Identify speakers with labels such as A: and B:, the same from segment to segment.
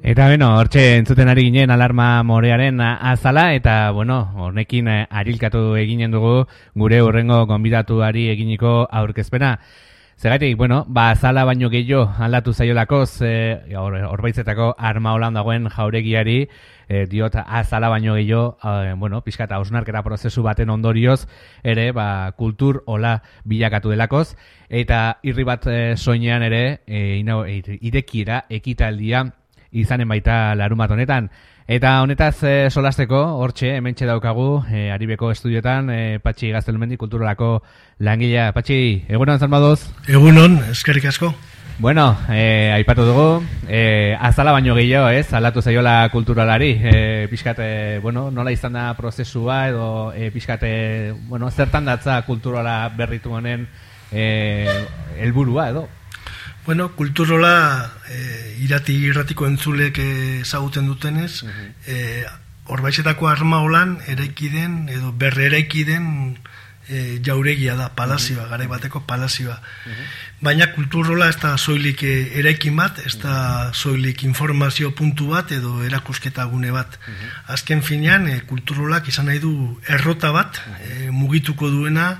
A: Eta hortxe entzuten ari ginen Alarma Morearen azala, eta honekin arilkatu eginen dugu gure hurrengo gonbidatuari eginiko aurkezpena. Zergatik, azala baino gehiago aldatu zaiolakoz, Orbaitzetako Armaolan dagoen jauregiari, diot azala baino gehiago, pixka eta hausnarketa prozesu baten ondorioz, ere, kultur hola bilakatu delakoz, eta irri bat soinean ere, irekiera, ekitaldia, izanen baita larumat honetan. Eta honetaz solasteko, hortxe, hementxe daukagu, Aribeko estudioetan, Patxi Gaztelumendi kulturalako langilea. Patxi, egunon zalmadoz?
B: Egunon, eskerrik asko.
A: Aipatu dugu, azala baino gehiago, aldatu zaiola kulturalari, pixkat, nola izan da prozesua, edo pixkat, zertan datza kulturala berritu honen helburua, edo?
B: Kulturola irratiko entzulek ezagutzen dutenez, Orbaitzetako Armaolan eraikiden edo berre eraikiden jauregia da, palazioa, garai bateko palazioa. Baina kulturola ez da soilik eraikin bat, ez da soilik informazio puntu bat edo erakusketa gune bat. Azken finean, kulturolak izan nahi du errota bat, mugituko duena,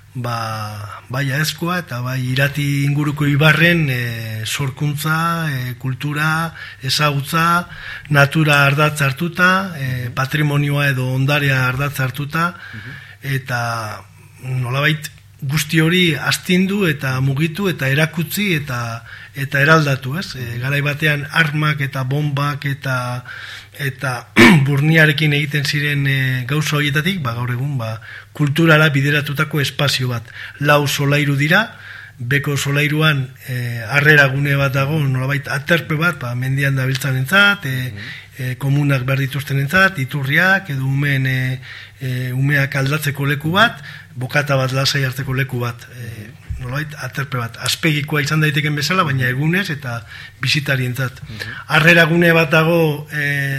B: bai aezkoa eta bai irati inguruko ibarren sorkuntza, kultura, ezagutza, natura ardatz hartuta, patrimonioa edo ondarea ardatz hartuta, eta nolabait guzti hori astindu eta mugitu eta erakutsi eta eraldatu, ez? Garai batean armak eta bombak eta burniarekin egiten ziren gauza horietatik, gaur egun kulturala bideratutako espazio bat. 4 solairu dira, beko solairuan harrera gune bat dago, nolabait aterpe bat, mendian dabiltzan entzat, komunak behar dituzten entzat, iturriak, edo umeak aldatzeko leku bat, bokata bat lasai hartzeko leku bat, nolabait aterpe bat. Azpegikoa izan daiteken bezala, baina egunez eta bisitarientzat. Harrera gune bat dago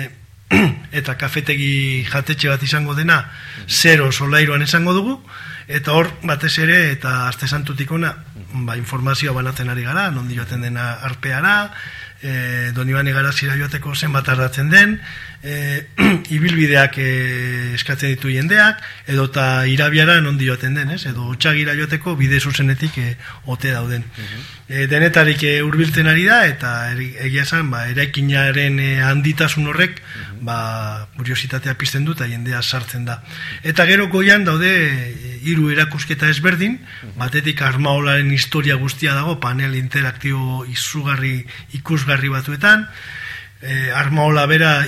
B: eta kafetegi jatetxe bat izango dena, 0 solairuan izango dugu, eta hor batez ere eta aste santutik ona informazioa banatzen ari gara, nondi joaten dena arpeara, Donibane Garazira joateko zenbat ardatzen den, ibilbideak eskatzen ditu jendeak, edota Irabiara nondi joaten den, edo Otsagira joateko bide zuzenetik ote dauden. Denetarik hurbiltzen ari da, eta egia esan, eraikinaren handitasun horrek, kuriositatea pizten du eta jendea sartzen da. Eta gero goian daude 3 erakusketa ezberdin, batetik Armaolaren historia guztia dago, panel interaktibo izugarri ikusgarri batuetan, Armaola bera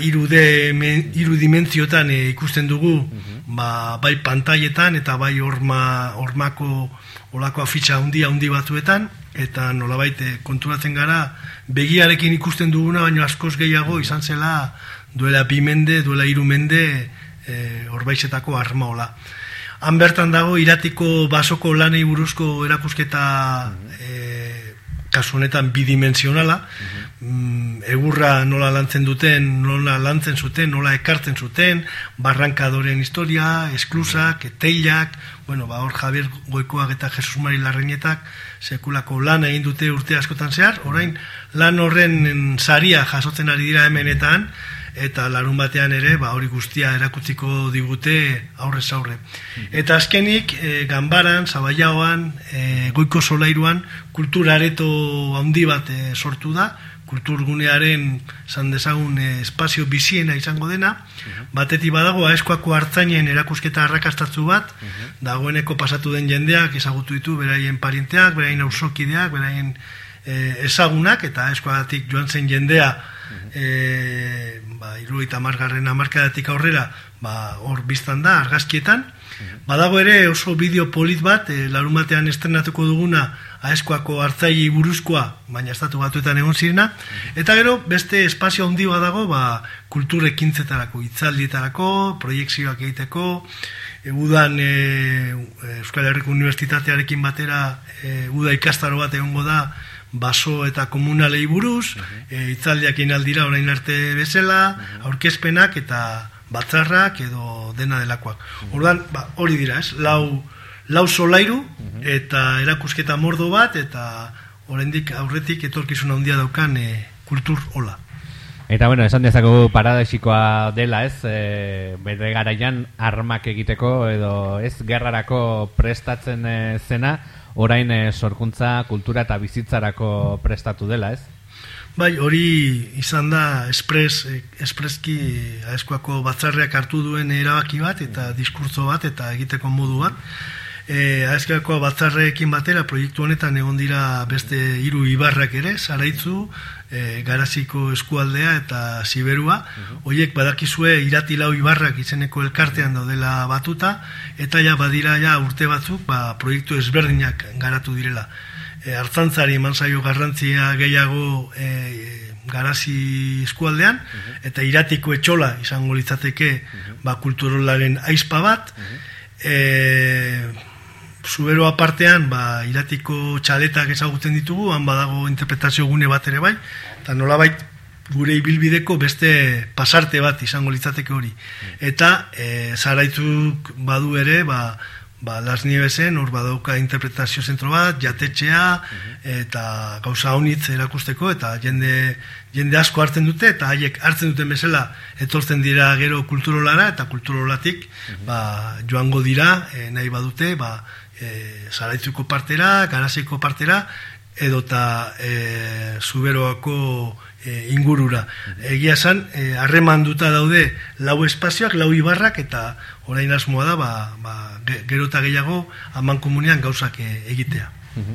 B: 3 dimentziotan ikusten dugu, bai pantailetan eta bai hormako olako afitxa handi batuetan, eta nolabait konturatzen gara begiarekin ikusten duguna, baino askoz gehiago izan zela duela 2 mende, duela 3 mende Orbaitzetako Armaola. Han bertan dago iratiko basoko lanei buruzko erakusketa kasu honetan bidimensionala, egurra nola lantzen duten, nola lantzen zuten, nola ekartzen zuten, barrankadoren historia, esklusak, teilak, hor Javier Goikoak eta Jesus Mari Larreinetak sekulako lan egin dute urte askotan zehar, orain lan horren saria jasotzen ari dira hemenetan, eta larun batean ere, hori guztia erakutziko digute aurrez aurre. Eta azkenik, Ganbaran, Zabaiaoan, Goiko solairuan, kultura areto handi bat sortu da, kulturgunearen zan dezagun espazio biziena izango dena, batetik badago aezkoako hartzainen erakusketa arrakastatzu bat, dagoeneko pasatu den jendeak ezagutu ditu beraien parienteak, beraien auzokideak, beraien ezagunak, eta aezkoagatik joan zen jendea 70. hamarkadatik aurrera hor biztan da argazkietan. Badago ere oso bideo polit bat, larun batean estrenatuko duguna aezkoako hartzailei buruzkoa, baina estatu batuetan egon zirena, eta gero beste espazio handi bat dago kultur ekintzetarako, hitzaldietarako, proiekzioak egiteko, udan Euskal Herriko Unibertsitatearekin batera uda ikastaro bat egongo da baso eta komunalei buruz, hitzaldiak egin aldira orain arte bezala, aurkezpenak eta batzarrak edo dena delakoak. Orduan, hori dira, 4 solairu eta erakusketa mordo bat, eta oraindik aurretik etorkizuna handia daukan kultur hola.
A: Eta bueno, esan dezakegu paradoxikoa dela, ez? Bere garaian armak egiteko edo ez gerrarako prestatzen zena, orain sorkuntza, kultura eta bizitzarako prestatu dela, ez?
B: Bai, hori izan da espreski Aezkoako batzarreak hartu duen erabaki bat eta diskurtso bat eta egiteko modu bat. Aezkoako batzarreekin batera proiektu honetan egon dira beste 3 ibarrak ere, Zaraitzu, Garaziko eskualdea eta Siberua. Hoiek badakizue Irati lau ibarrak izeneko elkartean daudela batuta, eta ja badira ja urte batzuk proiektu ezberdinak garatu direla. Artzantzari eman zaio garrantzia gehiago Garazi eskualdean, eta Iratiko etxola izango litzateke kulturolaren aizpa bat. Zubero apartean, Iratiko txaletak ezagutzen ditugu, han badago interpretazio gune bat ere bai, eta nolabait gure ibilbideko beste pasarte bat izango litzateke hori. Eta Zaraitzuk badu ere, Las Nievesen, hor badauka interpretazio zentro bat, jatetxea, eta gauza honitz erakusteko, eta jende asko hartzen dute, eta haiek hartzen duten bezala etortzen dira gero kulturolara, eta kulturolatik joango dira, nahi badute, Zaraitzuko partera, Garaziko partera, edota Zuberoako ingurura. Egia esan, harremanduta daude 4 espazioak, 4 ibarrak, eta orain asmoa da, gero eta gehiago amankomunean gauzak egitea.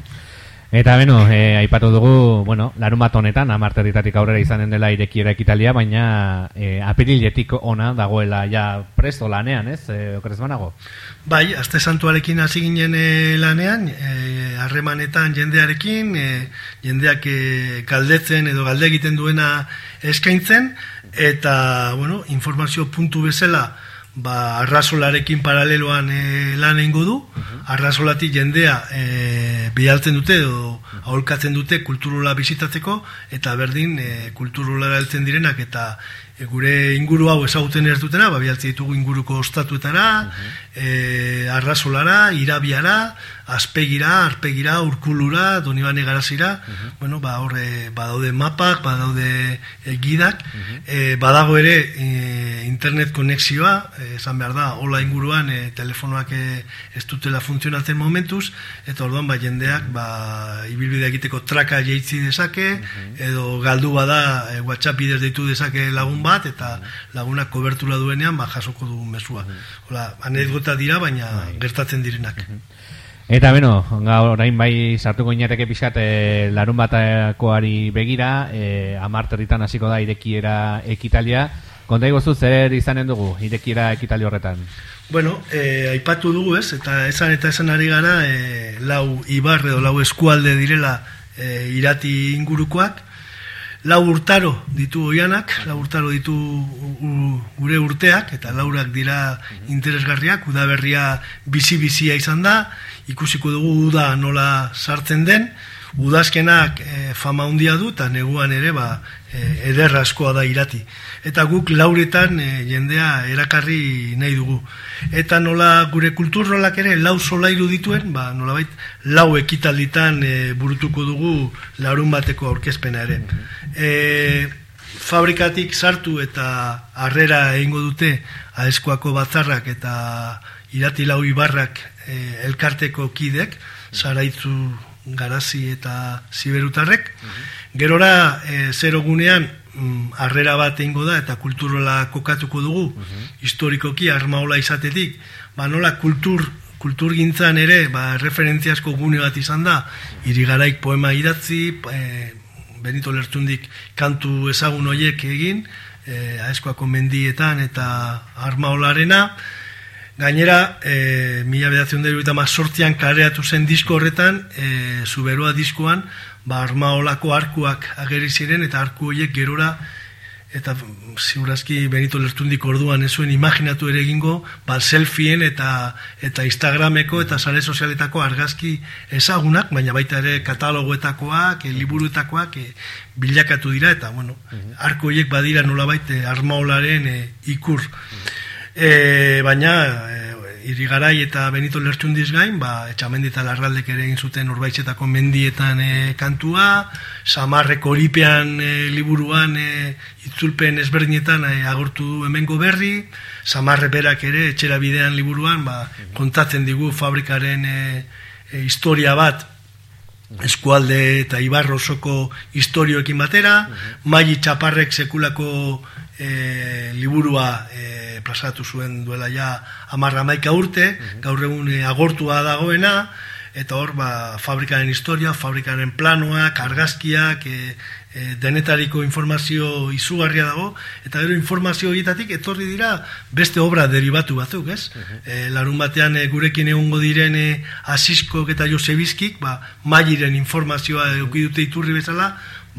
A: Eta beno, aipatu dugu, larun bat honetan, 10 aurrera izanen dela irekiera ekitalia, baina apiriletik ona dagoela ja presto lanean, ez? Okerez banago?
B: Bai, aste santuarekin hasi ginen lanean, harremanetan jendearekin, jendeak galdetzen edo galde egiten duena eskaintzen, eta, informazio puntu bezala, arrazolarekin paraleloan lan egingo du, arrazolatik jendea bialtzen dute edo aholkatzen dute kulturola bizitatzeko, eta berdin kulturolara heltzen direnak eta gure inguru hau ezagutzen ez dutena, bialtzen ditugu inguruko ostatuetara, arrazolara, irabiara, azpegira, arpegira, urkulura, Donibane Garazira, horre badaude mapak, badaude gidak, badago ere internet konexioa, esan behar da, hola inguruan telefonoak ez dutela funtzionatzen momentuz, eta orduan jendeak ibilbidea egiteko traka jeitzi dezake, edo galdu bada WhatsApp bidez deitu dezake lagun bat, eta lagunak kobertura duenean jasoko du mezua. Hola, anekdota dira, baina gertatzen direnak.
A: Eta beno, orain bai sartuko inateke pixkat larun batakoari begira, 10 hasiko da irekiera ekitalia. Konta iguzu zer izanen dugu irekiera ekitali horretan?
B: Bueno, aipatu dugu ez, eta esan ari gara, 4 ibar edo 4 eskualde direla Irati ingurukoak, 4 urtaro ditu oianak, 4 urtaro ditu gure urteak, eta 4ak dira interesgarriak, udaberria bizi-bizia izan da, ikusiko dugu uda nola sartzen den, udazkenak fama handia du, eta neguan ere ederra askoa da Irati. Eta guk 4etan jendea erakarri nahi dugu. Eta nola gure kulturrolak ere 4 solairu dituen, nolabait 4 ekitalditan burutuko dugu larun bateko aurkezpena ere. Fabrikatik sartu eta harrera egingo dute Aezkoako batzarrak eta Irati 4 ibarrak elkarteko kidek, Zaraitzu, Garazi eta Siberutarrek. Gerora, zero gunean, harrera bat egingo da eta kulturola kokatuko dugu, historikoki armaola izatetik, nola kulturgintzan ere, referentziasko gune bat izan da, Irigaraik poema idatzi, Benito Lertxundik kantu ezagun horiek egin, Aezkoako mendietan eta armaolarena. Gainera, 1978an kareatu zen disko horretan, Zuberoa diskoan, armaolako arkuak ageri ziren, eta arku horiek gerora, eta ziurazki Benito Lertxundik orduan ez zuen imaginatu ere egingo, selfien eta Instagrameko eta sare sozialetako argazki ezagunak, baina baita ere katalogoetakoak, liburuetakoak bilakatu dira, eta arku horiek badira nolabait armaolaren ikur. Baina Irigarai eta Benito Lertxundiz gain, Etxamendi eta Larraldek ere egin zuten Urbaitzetako mendietan kantua, Samarreko Oripean liburuan itzulpen ezberdinetan agortu du hemengo berri, Samarre berak ere Etxera bidean liburuan kontatzen digu fabrikaren historia bat, Eskualde eta Ibarro osoko historioekin batera, Maili Txaparrek sekulako liburua plazatu zuen duela ja 10-11 urte, gaur egun agortua dagoena, eta hor fabrikaren historia, fabrikaren planoak, argazkiak, denetariko informazio izugarria dago, eta gero informazio horietatik etorri dira beste obra deribatu batzuk, ez? Larun batean gurekin egongo diren Asiskok eta Josebizkik, Mailiren informazioa edukidute iturri bezala,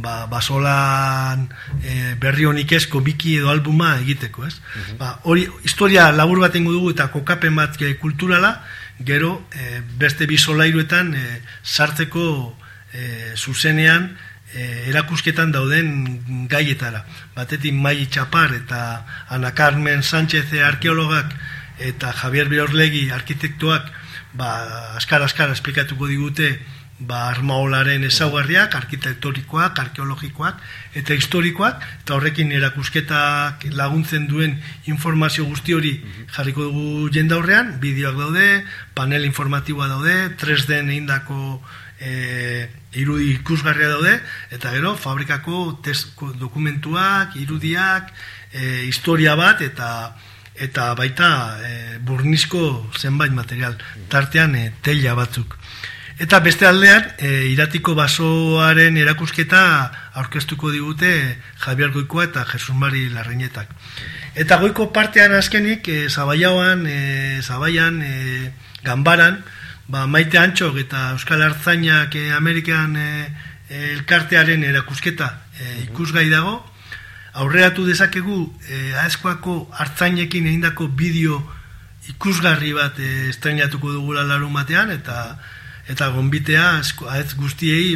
B: Basolan berri honik esko biki edo albuma egiteko, ez? Hori, historia labur bat ingo dugu eta kokapen bat kulturala, gero beste bi solairuetan sartzeko zuzenean erakusketan dauden gaietara. Batetik Maili Txapar eta Ana Carmen Sánchez arkeologak eta Javier Biorlegi arkitektoak askar esplikatuko digute Armaolaren ezaugarriak, arkitektonikoak, arkeologikoak eta historikoak, eta horrekin erakusketak laguntzen duen informazio guzti hori jarriko dugu jendaurrean, bideoak daude, panel informatiboa daude, 3D egindako irudi ikusgarria daude, eta gero fabrikako dokumentuak, irudiak, historia bat eta baita burnizko zenbait material, tartean teila batzuk. Eta beste aldean, Iratiko basoaren erakusketa aurkeztuko digute Javier Goikoa eta Jesus Mari Larreinetak. Eta Goiko partean azkenik, Zabaian, Ganbaran, Maite Antxok eta Euskal Artzainak Amerikan elkartearen erakusketa ikusgai dago. Aurreratu dezakegu Aezkoako Artzainekin egindako bideo ikusgarri bat estrenatuko dugula larun batean, eta gonbitea ahetz guztiei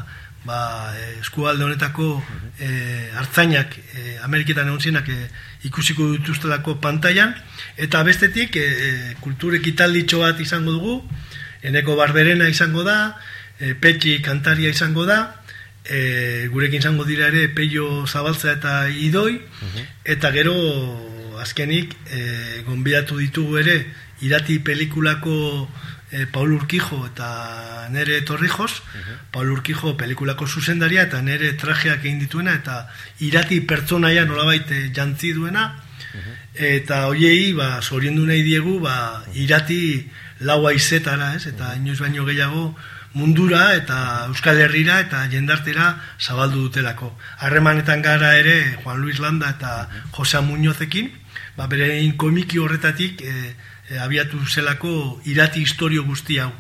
B: eskualde honetako artzainak Ameriketan egon zirenak ikusiko dituztelako pantailan, eta bestetik kultur ekitalditxo bat izango dugu, Eneko Barberena izango da, Petxi kantaria izango da, gurekin izango dira ere Peio Zabaltza eta Idoi, eta gero azkenik gonbidatu ditugu ere Irati pelikulako Paul Urquijo eta nere Torrijos, Paul Urquijo pelikulako zuzendaria eta nere trajeak egin dituena eta Irati pertsonaia nolabait jantzi duena, eta hoiei zoriondu nahi diegu Irati lau haizetara, eta inoiz baino gehiago mundura eta Euskal Herrira eta jendartera zabaldu dutelako. Harremanetan gara ere Juan Luis Landa eta Jose Muñozekin, berein komiki horretatik abiatu zelako Irati historio guzti hau.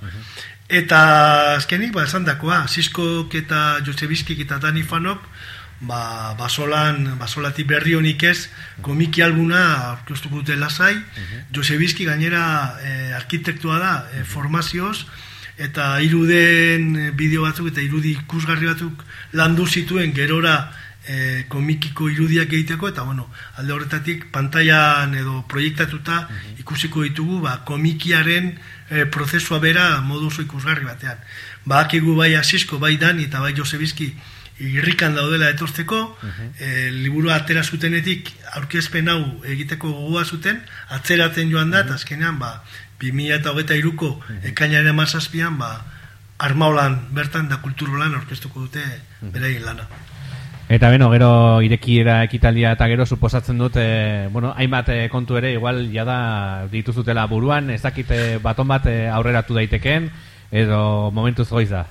B: Eta azkenik, esan dakoa, Siskok eta Josebizkik eta Dani Fanok, Basolati berri honik ez, komiki albuna aurkeztuko dute lasai, Josebizki gainera arkitektua da, formazioz, eta iruden bideo batzuk eta irudi ikusgarri batzuk landu zituen gerora komikiko irudiak egiteko, eta alde horretatik pantailan edo proiektatuta ikusiko ditugu komikiaren prozesua bera modu oso ikusgarri batean. Akigu bai Asisko, bai Dani eta bai Josebizki irrikan daudela etortzeko, liburua atera zutenetik aurkezpen hau egiteko gogoa zuten, atzeratzen joan da, eta azkenean 2023ko ekainaren 17an Armaolan bertan da Kulturolan aurkeztuko dute beraien lana.
A: Eta gero irekiera ekitaldia eta gero suposatzen dut, hainbat kontu ere igual jada dituzutela buruan, ez dakit baton bat aurreratu daiteken, edo momentuz goiz da.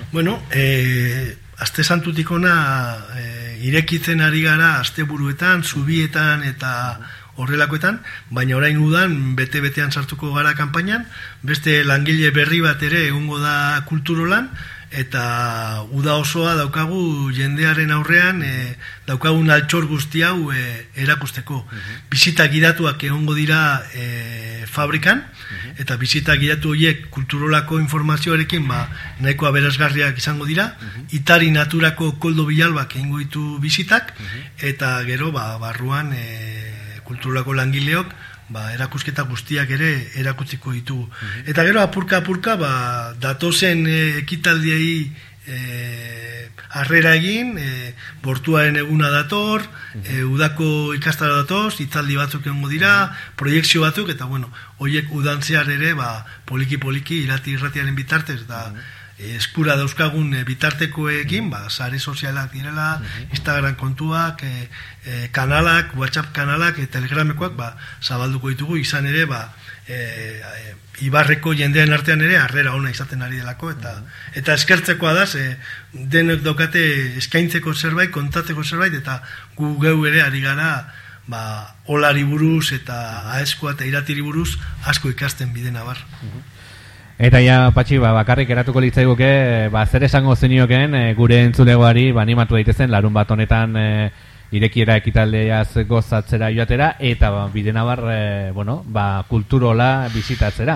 B: Aste santutik ona irekitzen ari gara asteburuetan, zubietan eta horrelakoetan, baina orain udan bete-betean sartuko gara kanpainan, beste langile berri bat ere egongo da Kulturolan, eta uda osoa daukagu jendearen aurrean daukagun altxor guzti hau erakusteko. Bizita gidatuak egongo dira fabrikan, eta bizita gidatu horiek Kulturolako informazioarekin nahiko aberasgarriak izango dira, Itari naturako Koldo Bilalbak egingo ditu bizitak, eta gero barruan Kulturolako langileok erakusketa guztiak ere erakutziko ditugu. Eta gero apurka datozen ekitaldiei harrera egin, bortuaren eguna dator, udako ikastara datoz, hitzaldi batzuk egongo dira, proiekzio batzuk, eta horiek udan zehar ere, poliki irratiaren bitartez, da eskura dauzkagun bitartekoekin, sare sozialak direla, Instagram kontuak, kanalak, WhatsApp kanalak, telegramekoak, zabalduko ditugu, izan ere, Ibarreko jendean artean ere harrera ona izaten ari delako, eta eskertzekoa da, denok daukate eskaintzeko zerbait, kontatzeko zerbait, eta gu geu ere ari gara, olari buruz eta aezkoa eta iratiri buruz asko ikasten bide nabar.
A: Eta ja, Patxi, bakarrik eratuko litzaiguke, zer esango zenioken gure entzulegoari animatu daitezen larun bat honetan irekiera ekitaldeaz gozatzera joatera, eta bide nabar, kulturola bizitatzera.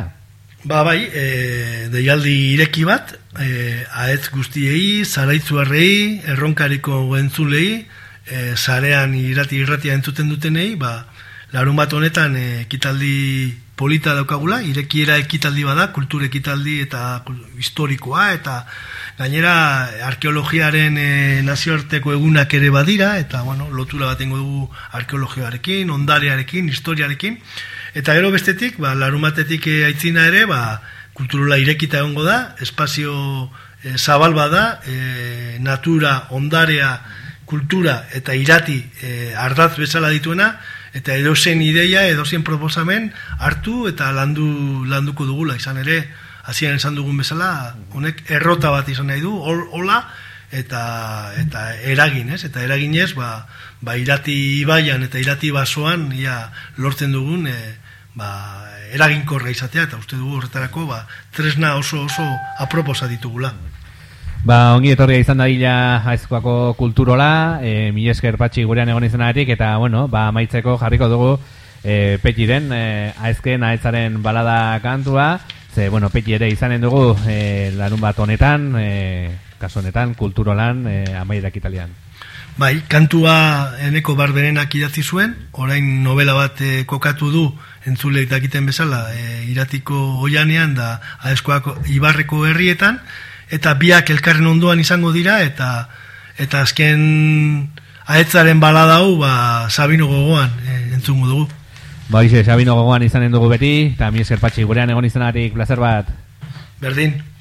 B: Deialdi ireki bat, ahetz guztiei, zaraitzuarrei, erronkariko entzulei, zarean irratia entzuten dutenei, larun bat honetan ekitaldi polita daukagula, irekiera ekitaldi bada, kultur ekitaldi eta historikoa, eta gainera arkeologiaren nazioarteko egunak ere badira, eta lotura bat ingo dugu arkeologiarekin, ondarearekin, historiarekin, eta gero bestetik, larun batetik aitzina ere, kulturola irekita egongo da, espazio zabal bada, natura, ondarea, kultura eta irati ardatz bezala dituena, eta edozen ideia, edozen proposamen hartu eta landuko dugula, izan ere, hasieran esan dugun bezala, honek errota bat izan nahi du, hola, eta eragin, eta eraginez, irati ibaian eta irati basoan, lortzen dugun, eraginkorra izatea, eta uste dugu horretarako, tresna oso aproposa ditugula.
A: Ongi etorria izan dadila aezkoako kulturola, mila esker Patxi gurean egon izanagatik, eta amaitzeko jarriko dugu Petxiren aezken aetzaren balada kantua, ze Petxi ere izanen dugu larun bat honetan, kasu honetan, kulturolan amairak italian.
B: Kantua Eneko Barberenak idatzi zuen, orain novela bat kokatu du entzuleek dakiten bezala, iratiko oianean da aezkoako Ibarreko herrietan, eta biak elkarren ondoan izango dira, eta azken aetzaren balada hau Sabino gogoan entzungo dugu.
A: Sabino gogoan izanen dugu beti, eta mi esker Patxi gurean egon izanarik, plazer bat.
B: Berdin.